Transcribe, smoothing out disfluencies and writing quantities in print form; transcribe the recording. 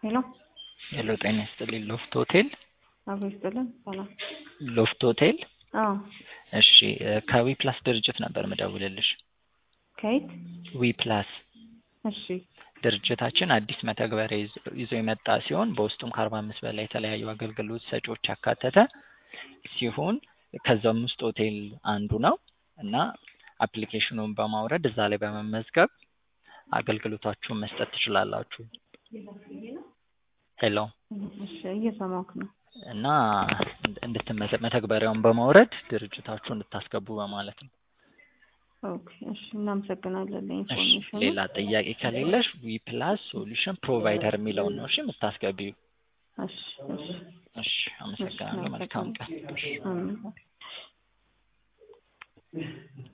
ሄሎ ሄሎ ጤና ይስጥልኝ ሎፍት ሆቴል አብሮ ይስጥልን ሰላም ሎፍት ሆቴል አዎ እሺ ከዊ ፕላስ ድርጅት ነበር መደውልልሽ ከየት ዊ ፕላስ እሺ ድርጅታችን አዲስ መተግበሪያ ይዞ የመጣ ሲሆን በውስጡም ከ45 በላይ የተለያዩ አገልግሎት ሰጪዎች ያካተተ ሲሆን ከዛም ውስጥ ሆቴል አንዱ ነው እና አፕሊኬሽኑን በማውረድ እዛ ላይ በመመዝገብ አገልግሎታችሁን መስጠት ትችላላችሁ ሄሎ እሺ እየሰማሁህ ነው እና መተግበሪያውን በማውረድ ድርጅታችሁን እንድታስገቡ በማለት ነው ኦኬ እሺ እናመሰግናለን ለኢንፎርሜሽኑ ሌላ ጥያቄ ከሌለሽ ዊ ፕላስ ሶሉሽን ፕሮቫይደር የሚለውን ነው እሺ የምታስገቢው እሺ እሺ እሺ አመሰግናለሁ መልካም ቀን አሜን